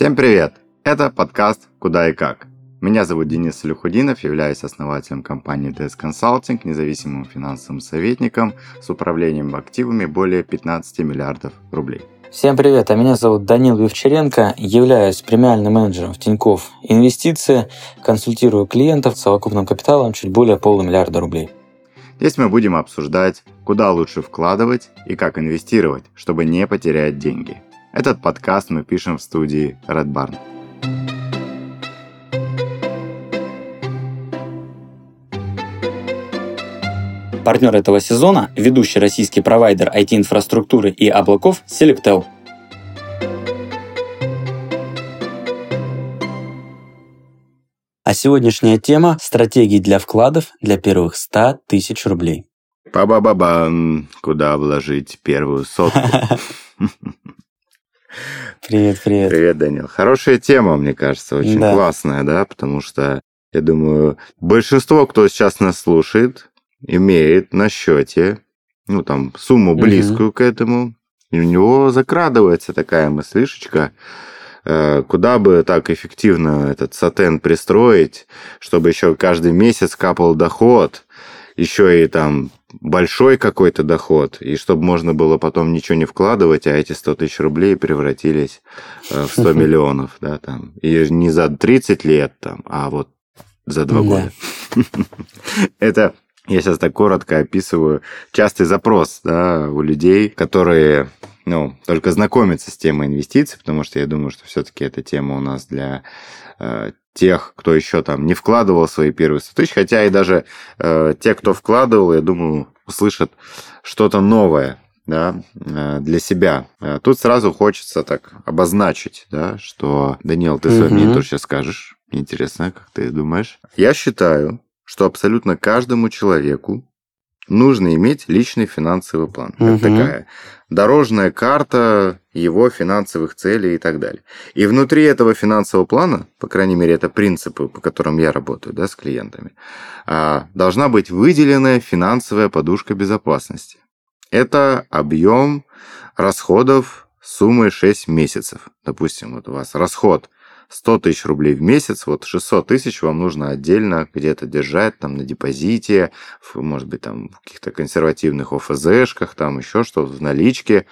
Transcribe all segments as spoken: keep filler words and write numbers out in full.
Всем привет! Это подкаст «Куда и как». Меня зовут Денис Салюхудинов, являюсь основателем компании ди эс Consulting, независимым финансовым советником с управлением активами более пятнадцать миллиардов рублей. Всем привет, а меня зовут Данил Вивчаренко, являюсь премиальным менеджером в Тинькофф Инвестиции, консультирую клиентов с совокупным капиталом чуть более полумиллиарда рублей. Здесь мы будем обсуждать, куда лучше вкладывать и как инвестировать, чтобы не потерять деньги. Этот подкаст мы пишем в студии Red Barn. Партнер этого сезона – ведущий российский провайдер ай ти-инфраструктуры и облаков Selectel. А сегодняшняя тема – стратегии для вкладов для первых ста тысяч рублей. Па-ба-ба-бам! Куда вложить первую сотку? Привет, привет. Привет, Данил. Хорошая тема, мне кажется, очень да. классная, да, потому что, я думаю, большинство, кто сейчас нас слушает, имеет на счете, ну, там, сумму близкую угу. к этому, и у него закрадывается такая мыслишечка, куда бы так эффективно этот сатен пристроить, чтобы еще каждый месяц капал доход, еще и там большой какой-то доход, и чтобы можно было потом ничего не вкладывать, а эти сто тысяч рублей превратились в сто миллионов, да, там, и не за тридцать лет, там, а вот за два года. Это, я сейчас так коротко описываю, частый запрос, да, у людей, которые, ну, только знакомятся с темой инвестиций, потому что я думаю, что все-таки эта тема у нас для э, тех, кто еще там не вкладывал свои первые сто тысяч, хотя и даже э, те, кто вкладывал, я думаю, услышат что-то новое, да, э, для себя. Тут сразу хочется так обозначить, да, что, Данил, ты свое мнение тоже сейчас скажешь. Интересно, как ты думаешь? Я считаю, что абсолютно каждому человеку нужно иметь личный финансовый план. Uh-huh. Это такая дорожная карта его финансовых целей и так далее. И внутри этого финансового плана, по крайней мере, это принципы, по которым я работаю, да, с клиентами, должна быть выделенная финансовая подушка безопасности. Это объем расходов суммой шесть месяцев. Допустим, вот у вас расход сто тысяч рублей в месяц, вот шестьсот тысяч вам нужно отдельно где-то держать, там, на депозите, может быть, там, в каких-то консервативных о эф зэшках, там, еще что-то, в наличке,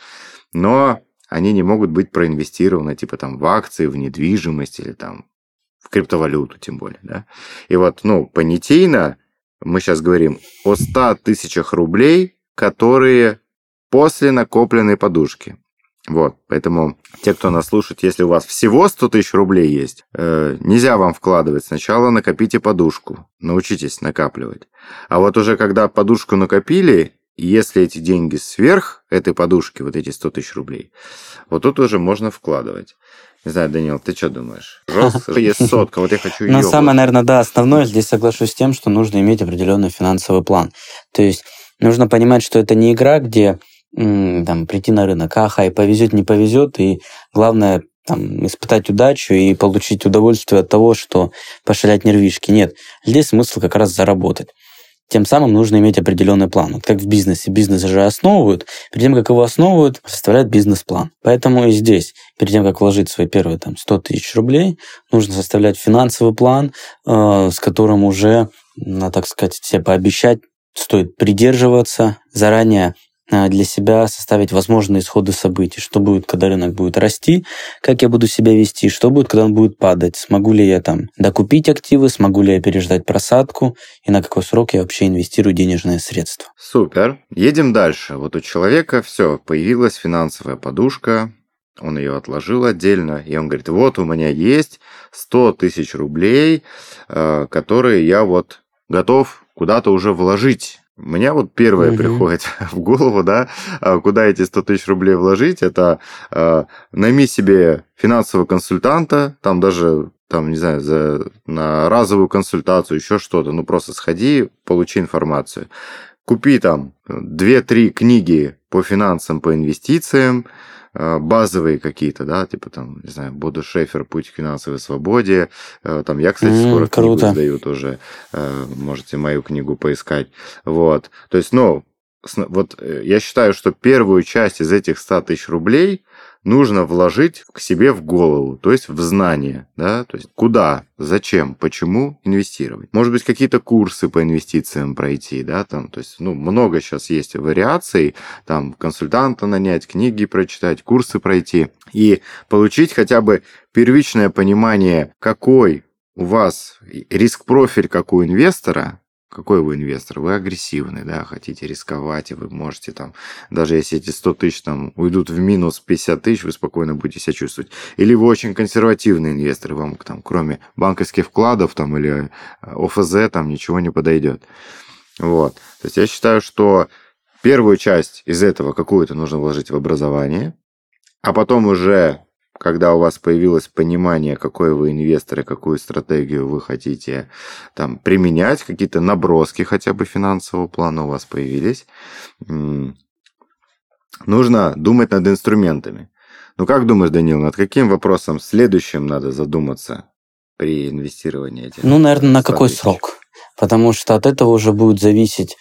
но они не могут быть проинвестированы, типа, там, в акции, в недвижимость или, там, в криптовалюту, тем более, да. И вот, ну, понятийно мы сейчас говорим о ста тысячах рублей, которые после накопленной подушки. Вот, поэтому те, кто нас слушает, если у вас всего сто тысяч рублей есть, э, нельзя вам вкладывать. Сначала накопите подушку, научитесь накапливать. А вот уже когда подушку накопили, если эти деньги сверх этой подушки, вот эти сто тысяч рублей, вот тут уже можно вкладывать. Не знаю, Данил, ты что думаешь? Жестко есть сотка, вот я хочу ее. Ну, самое, наверное, да, основное, здесь соглашусь с тем, что нужно иметь определенный финансовый план. То есть нужно понимать, что это не игра, где там, прийти на рынок, аха, и повезет, не повезет, и главное там, испытать удачу и получить удовольствие от того, что пошалять нервишки. Нет, здесь смысл как раз заработать. Тем самым нужно иметь определенный план. Вот как в бизнесе. Бизнес же основывают. Перед тем, как его основывают, составляют бизнес-план. Поэтому и здесь, перед тем, как вложить свои первые там, сто тысяч рублей, нужно составлять финансовый план, э, с которым уже, ну, так сказать, себе пообещать, стоит придерживаться, заранее для себя составить возможные исходы событий, что будет, когда рынок будет расти, как я буду себя вести, что будет, когда он будет падать, смогу ли я там докупить активы, смогу ли я переждать просадку и на какой срок я вообще инвестирую денежные средства. Супер. Едем дальше. Вот у человека все, появилась финансовая подушка, он ее отложил отдельно, и он говорит, вот у меня есть сто тысяч рублей, которые я вот готов куда-то уже вложить. У меня вот первое mm-hmm. приходит в голову, да, куда эти сто тысяч рублей вложить, это э, найми себе финансового консультанта, там даже, там, не знаю, за, на разовую консультацию, еще что-то, ну просто сходи, получи информацию. Купи там две-три книги по финансам, по инвестициям, базовые какие-то, да, типа там, не знаю, Бодо Шефер «Путь к финансовой свободе». Там я, кстати, mm, скоро круто. книгу издаю тоже. Можете мою книгу поискать. Вот. То есть, ну, вот я считаю, что первую часть из этих ста тысяч рублей нужно вложить к себе в голову, то есть в знание, да, то есть куда, зачем, почему инвестировать. Может быть, какие-то курсы по инвестициям пройти, да, там, то есть, ну, много сейчас есть вариаций, там, консультанта нанять, книги прочитать, курсы пройти и получить хотя бы первичное понимание, какой у вас риск-профиль, как у инвестора. Какой вы инвестор? Вы агрессивный, да, хотите рисковать, и вы можете там, даже если эти сто тысяч там уйдут в минус пятьдесят тысяч, вы спокойно будете себя чувствовать. Или вы очень консервативный инвестор, и вам там, кроме банковских вкладов там, или ОФЗ там ничего не подойдет. Вот. То есть я считаю, что первую часть из этого какую-то нужно вложить в образование, а потом уже... Когда у вас появилось понимание, какой вы инвестор и какую стратегию вы хотите там, применять, какие-то наброски хотя бы финансового плана у вас появились, нужно думать над инструментами. Ну, как думаешь, Данил, над каким вопросом следующим надо задуматься при инвестировании этих? Ну, наверное, на какой срок? Потому что от этого уже будет зависеть...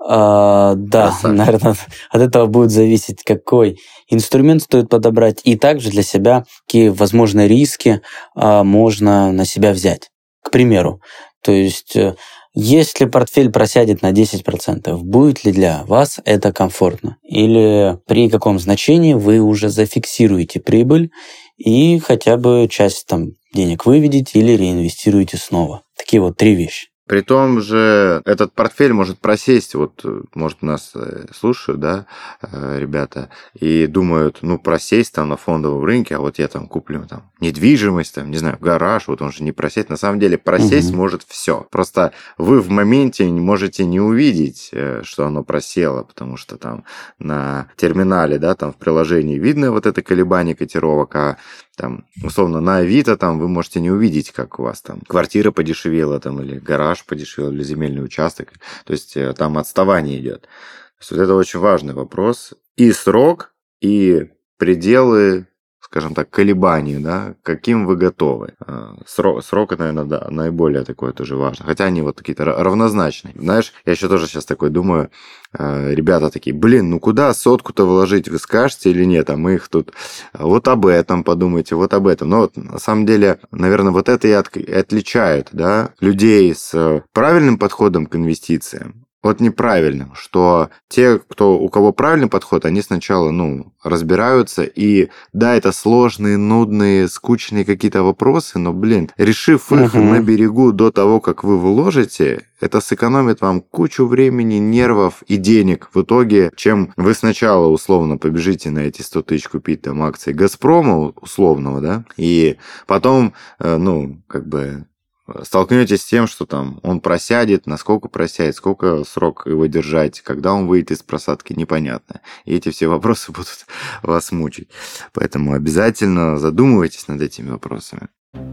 А, да, Красавчик. Наверное, от этого будет зависеть, какой инструмент стоит подобрать, и также для себя какие возможные риски а, можно на себя взять. К примеру, то есть, если портфель просядет на десять процентов, будет ли для вас это комфортно? Или при каком значении вы уже зафиксируете прибыль и хотя бы часть там, денег выведете или реинвестируете снова? Такие вот три вещи. При том же этот портфель может просесть, вот, может, нас слушают, да, ребята, и думают, ну, просесть там на фондовом рынке, а вот я там куплю там недвижимость, там, не знаю, гараж, вот он же не просесть. На самом деле просесть угу. может все. Просто вы в моменте можете не увидеть, что оно просело, потому что там на терминале, да, там в приложении видно вот это колебание котировок, а там, условно, на Авито там вы можете не увидеть, как у вас там квартира подешевела там, или гараж подешевел, или земельный участок. То есть там отставание идет. То есть вот это очень важный вопрос. И срок, и пределы, скажем так, колебаний, да, каким вы готовы. Срок, срок наверное, да, наиболее такое тоже важно. Хотя они вот какие-то равнозначные. Знаешь, я еще тоже сейчас такой думаю, ребята такие, блин, ну куда сотку-то вложить, вы скажете или нет, а мы их тут вот об этом подумайте, вот об этом. Но вот на самом деле, наверное, вот это и отличает, да, людей с правильным подходом к инвестициям от неправильным, что те, кто, у кого правильный подход, они сначала, ну, разбираются, и да, это сложные, нудные, скучные какие-то вопросы, но, блин, решив их uh-huh. на берегу до того, как вы вложите, это сэкономит вам кучу времени, нервов и денег в итоге, чем вы сначала условно побежите на эти сто тысяч купить там акции Газпрома условного, да, и потом, ну, как бы столкнетесь с тем, что там он просядет, насколько просядет, сколько срок его держать, когда он выйдет из просадки, непонятно. И эти все вопросы будут вас мучить. Поэтому обязательно задумывайтесь над этими вопросами.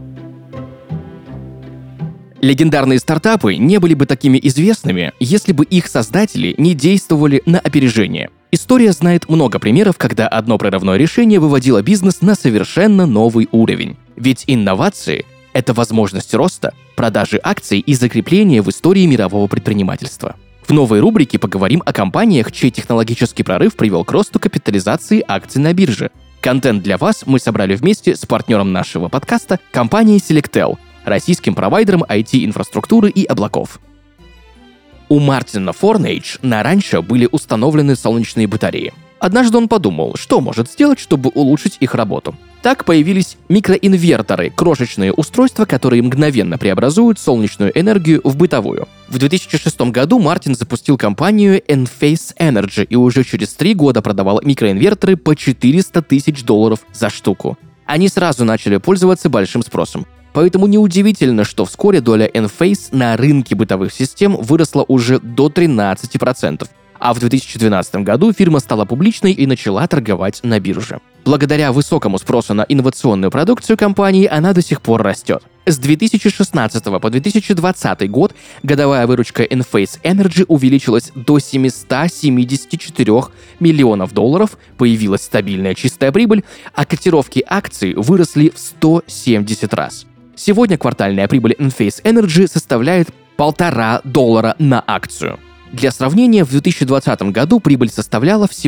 Легендарные стартапы не были бы такими известными, если бы их создатели не действовали на опережение. История знает много примеров, когда одно прорывное решение выводило бизнес на совершенно новый уровень. Ведь инновации — это возможность роста, продажи акций и закрепления в истории мирового предпринимательства. В новой рубрике поговорим о компаниях, чей технологический прорыв привел к росту капитализации акций на бирже. Контент для вас мы собрали вместе с партнером нашего подкаста компанией Selectel, российским провайдером ай ти-инфраструктуры и облаков. У Мартина Форнейдж на ранчо были установлены солнечные батареи. Однажды он подумал, что может сделать, чтобы улучшить их работу. Так появились микроинверторы, крошечные устройства, которые мгновенно преобразуют солнечную энергию в бытовую. В две тысячи шестом году Мартин запустил компанию Enphase Energy и уже через три года продавал микроинверторы по четыреста тысяч долларов за штуку. Они сразу начали пользоваться большим спросом. Поэтому неудивительно, что вскоре доля Enphase на рынке бытовых систем выросла уже до тринадцати процентов. А в две тысячи двенадцатом году фирма стала публичной и начала торговать на бирже. Благодаря высокому спросу на инновационную продукцию компании она до сих пор растет. С две тысячи шестнадцатого по две тысячи двадцатый год годовая выручка Enphase Energy увеличилась до семьсот семьдесят четыре миллионов долларов, появилась стабильная чистая прибыль, а котировки акций выросли в сто семьдесят раз. Сегодня квартальная прибыль Enphase Energy составляет полтора доллара на акцию. Для сравнения, в две тысячи двадцатом году прибыль составляла всего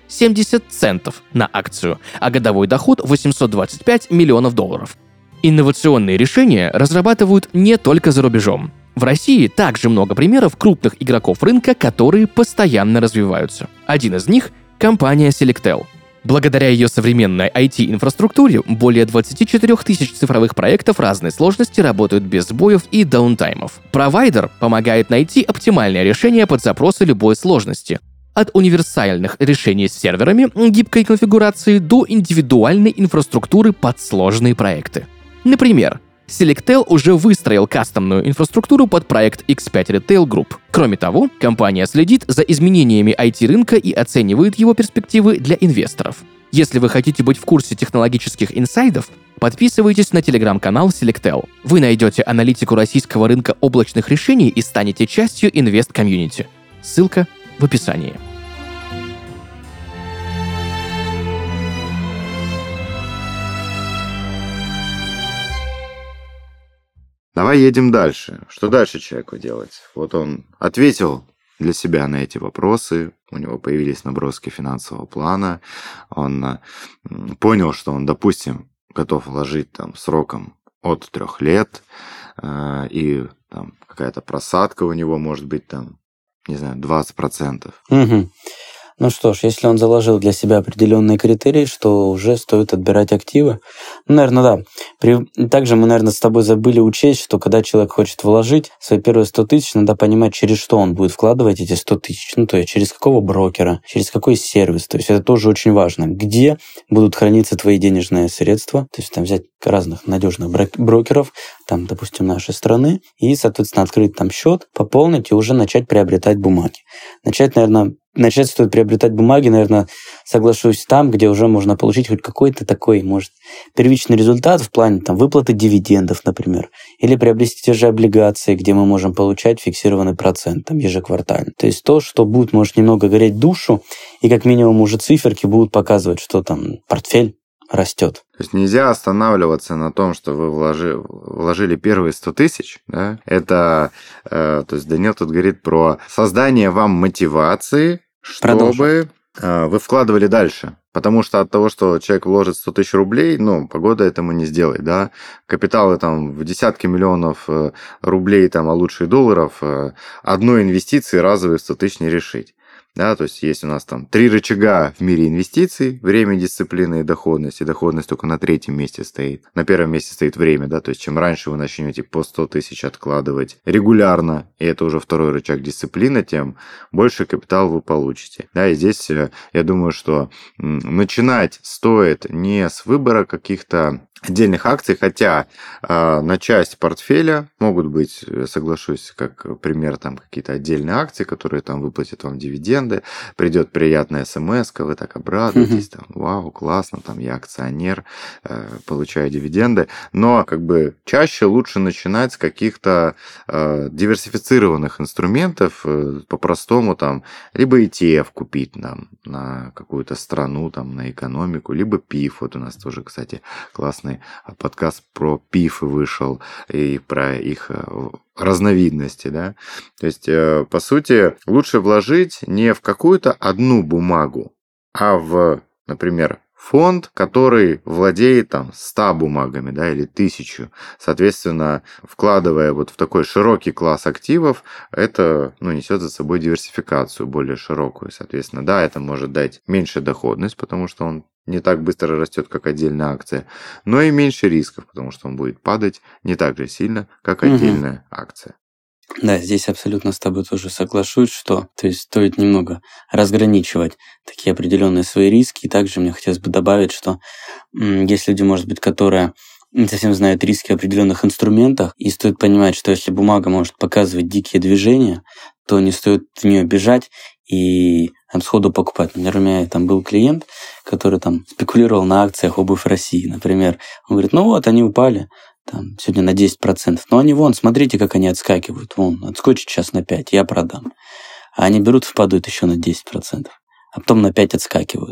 семьдесят центов на акцию, а годовой доход восемьсот двадцать пять миллионов долларов. Инновационные решения разрабатывают не только за рубежом. В России также много примеров крупных игроков рынка, которые постоянно развиваются. Один из них – компания Selectel. Благодаря ее современной ай ти-инфраструктуре более двадцать четыре тысячи цифровых проектов разной сложности работают без сбоев и даунтаймов. Провайдер помогает найти оптимальное решение под запросы любой сложности. От универсальных решений с серверами гибкой конфигурации до индивидуальной инфраструктуры под сложные проекты. Например, Selectel уже выстроил кастомную инфраструктуру под проект икс пять Retail Group. Кроме того, компания следит за изменениями ай ти-рынка и оценивает его перспективы для инвесторов. Если вы хотите быть в курсе технологических инсайдов, подписывайтесь на телеграм-канал Selectel. Вы найдете аналитику российского рынка облачных решений и станете частью инвест-комьюнити. Ссылка в описании. Давай едем дальше. Что дальше человеку делать? Вот он ответил для себя на эти вопросы, у него появились наброски финансового плана, он понял, что он, допустим, готов вложить там сроком от трех лет, и там какая-то просадка у него может быть там, не знаю, двадцать процентов. Угу. Ну что ж, если он заложил для себя определенные критерии, что уже стоит отбирать активы. Ну, наверное, да. При... Также мы, наверное, с тобой забыли учесть, что когда человек хочет вложить свои первые сто тысяч, надо понимать, через что он будет вкладывать эти сто тысяч. Ну, то есть через какого брокера, через какой сервис. То есть это тоже очень важно. Где будут храниться твои денежные средства. То есть там взять разных надежных брокеров, там, допустим, нашей страны, и, соответственно, открыть там счет, пополнить и уже начать приобретать бумаги. Начать, наверное, Начать стоит приобретать бумаги, наверное, соглашусь, там, где уже можно получить хоть какой-то такой, может, первичный результат в плане там, выплаты дивидендов, например, или приобрести те же облигации, где мы можем получать фиксированный процент там, ежеквартально. То есть то, что будет, может, немного гореть душу, и как минимум уже циферки будут показывать, что там портфель растет. То есть нельзя останавливаться на том, что вы вложи, вложили первые сто тысяч. Да? Это, э, то есть Данил тут говорит про создание вам мотивации, чтобы э, вы вкладывали дальше. Потому что от того, что человек вложит сто тысяч рублей, ну, погода этому не сделает, да. Капиталы там в десятки миллионов рублей, там, а лучше и долларов, одной инвестиции разовой в сто тысяч не решить. Да, то есть есть у нас там три рычага в мире инвестиций: время, дисциплина и доходность. И доходность только на третьем месте стоит. На первом месте стоит время, да, то есть чем раньше вы начнете по сто тысяч откладывать регулярно, и это уже второй рычаг дисциплины, тем больше капитал вы получите. Да, и здесь я думаю, что начинать стоит не с выбора каких-то отдельных акций, хотя э, на часть портфеля могут быть, соглашусь, как пример, там какие-то отдельные акции, которые там выплатят вам дивиденды, придет приятная смс-ка, вы так обрадуетесь, там, вау, классно, там я акционер, э, получаю дивиденды, но как бы чаще лучше начинать с каких-то э, диверсифицированных инструментов, э, по-простому там, либо и ти эф купить нам на какую-то страну, там, на экономику, либо пиф, вот у нас тоже, кстати, классный подкаст про пифы вышел и про их разновидности, да. То есть, по сути, лучше вложить не в какую-то одну бумагу, а в, например, фонд, который владеет там ста бумагами, да, или тысячу. Соответственно, вкладывая вот в такой широкий класс активов, это, ну, несет за собой диверсификацию более широкую. Соответственно, да, это может дать меньше доходность, потому что он не так быстро растет, как отдельная акция, но и меньше рисков, потому что он будет падать не так же сильно, как отдельная угу. акция. Да, здесь абсолютно с тобой тоже соглашусь, что то есть стоит немного разграничивать такие определенные свои риски. И также мне хотелось бы добавить, что м, есть люди, может быть, которые не совсем знают риски в определенных инструментах, и стоит понимать, что если бумага может показывать дикие движения, то не стоит в нее бежать и там, сходу покупать. Например, у меня там был клиент, который там спекулировал на акциях обувь России, например. Он говорит, ну вот, они упали там, сегодня на десять процентов, но они вон, смотрите, как они отскакивают, вон, отскочит сейчас на пять, я продам. А они берут, впадают еще на десять процентов, а потом на пять отскакивают.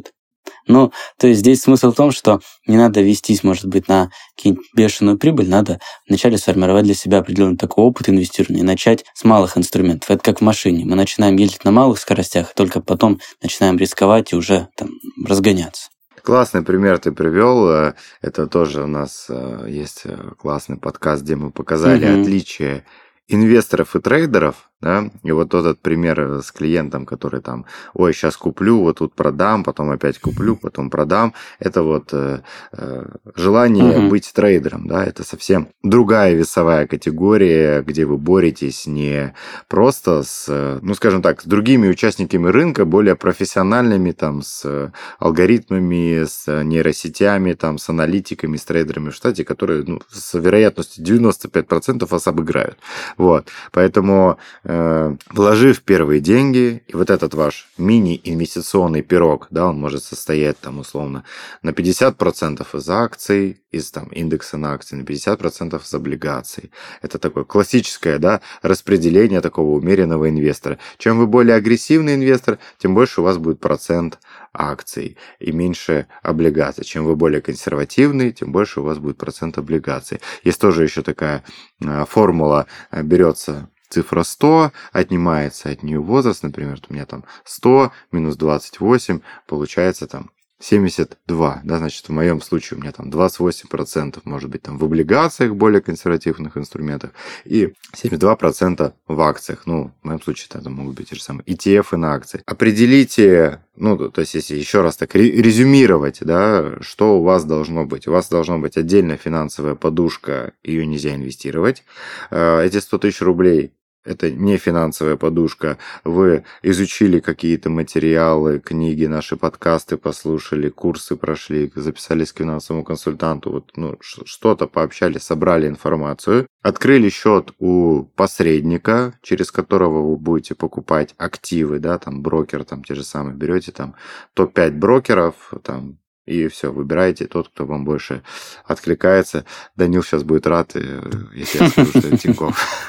Ну, то есть здесь смысл в том, что не надо вестись, может быть, на какую-нибудь бешеную прибыль, надо вначале сформировать для себя определенный такой опыт инвестирования и начать с малых инструментов. Это как в машине. Мы начинаем ездить на малых скоростях, и только потом начинаем рисковать и уже там разгоняться. Классный пример ты привел. Это тоже у нас есть классный подкаст, где мы показали угу. отличие инвесторов и трейдеров, да, и вот этот пример с клиентом, который там, ой, сейчас куплю, вот тут продам, потом опять куплю, потом продам, это вот э, э, желание угу. быть трейдером, да, это совсем другая весовая категория, где вы боретесь не просто с, ну, скажем так, с другими участниками рынка, более профессиональными, там, с алгоритмами, с нейросетями, там, с аналитиками, с трейдерами в штате, которые, ну, с вероятностью девяносто пять процентов вас обыграют. Вот, поэтому э, вложив первые деньги, и вот этот ваш мини-инвестиционный пирог, да, он может состоять там условно на пятьдесят процентов из акций, из там индекса на акции, на пятьдесят процентов из облигаций. Это такое классическое, да, распределение такого умеренного инвестора. Чем вы более агрессивный инвестор, тем больше у вас будет процент акций и меньше облигаций. Чем вы более консервативный, тем больше у вас будет процент облигаций. Есть тоже еще такая формула, берется цифра сто, отнимается от нее возраст, например, у меня там сто минус двадцать восемь, получается там семьдесят два, да, значит, в моем случае у меня там двадцать восемь процентов может быть там в облигациях, более консервативных инструментах, и семьдесят два процента в акциях. Ну, в моем случае это могут быть те же самые и ти эф на акции. Определите, ну, то есть, если еще раз так резюмировать, да, что у вас должно быть. У вас должна быть отдельная финансовая подушка, ее нельзя инвестировать. Эти сто тысяч рублей это не финансовая подушка. Вы изучили какие-то материалы, книги, наши подкасты послушали, курсы прошли, записались к финансовому консультанту, вот, ну, что-то пообщались, собрали информацию, открыли счет у посредника, через которого вы будете покупать активы, да, там брокер, там те же самые, берете там топ пять брокеров, там, и все, выбираете тот, кто вам больше откликается. Данил сейчас будет рад, если я скажу, что это Тинькофф.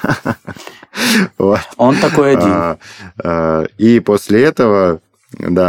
Вот. Он такой один. А, а, и после этого, да,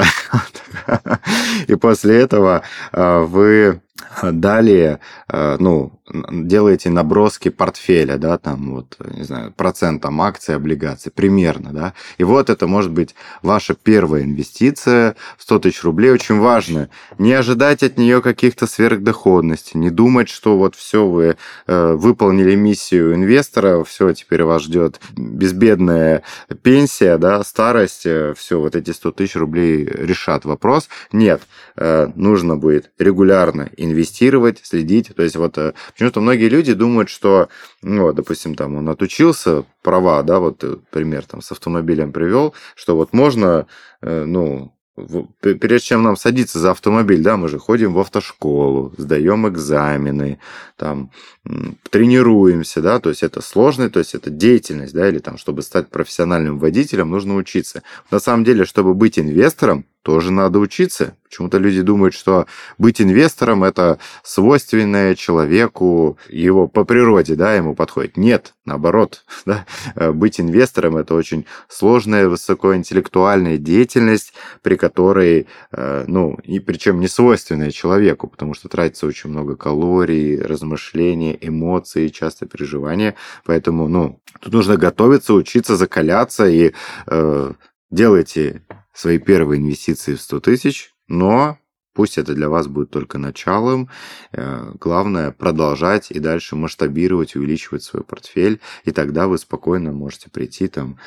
и после этого а, вы далее, а, ну, делаете наброски портфеля, да, там вот, не знаю, процентом акций, облигаций, примерно, да, и вот это может быть ваша первая инвестиция, сто тысяч рублей, очень важно, не ожидать от нее каких-то сверхдоходностей, не думать, что вот все, вы э, выполнили миссию инвестора, все, теперь вас ждет безбедная пенсия, да, старость, все, вот эти сто тысяч рублей решат вопрос. Нет, э, нужно будет регулярно инвестировать, следить, то есть вот почему-то многие люди думают, что, ну, допустим, там он отучился, права, да, вот пример там с автомобилем привел, что вот можно, ну, прежде чем нам садиться за автомобиль, да, мы же ходим в автошколу, сдаем экзамены, там, тренируемся, да, то есть это сложно, то есть это деятельность, да, или там, чтобы стать профессиональным водителем, нужно учиться. На самом деле, чтобы быть инвестором, тоже надо учиться. Почему-то люди думают, что быть инвестором – это свойственное человеку, его по природе, да, ему подходит. Нет, наоборот. Да? Быть инвестором – это очень сложная, высокоинтеллектуальная деятельность, при которой, ну, и причем не свойственная человеку, потому что тратится очень много калорий, размышлений, эмоций, часто переживания. Поэтому, ну, тут нужно готовиться, учиться, закаляться и э, делайте свои первые инвестиции в сто тысяч, но пусть это для вас будет только началом. Главное продолжать и дальше масштабировать, увеличивать свой портфель, и тогда вы спокойно можете прийти там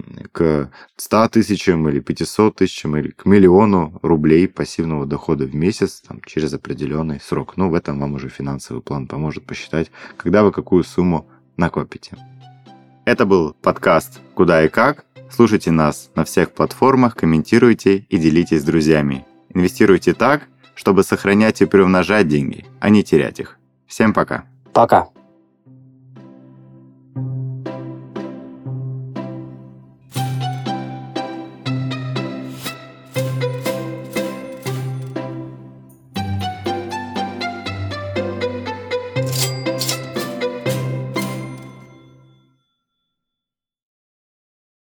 к ста тысячам или пятисот тысячам или к миллиону рублей пассивного дохода в месяц там, через определенный срок. Ну, в этом вам уже финансовый план поможет посчитать, когда вы какую сумму накопите. Это был подкаст «Куда и как». Слушайте нас на всех платформах, комментируйте и делитесь с друзьями. Инвестируйте так, чтобы сохранять и приумножать деньги, а не терять их. Всем пока. Пока.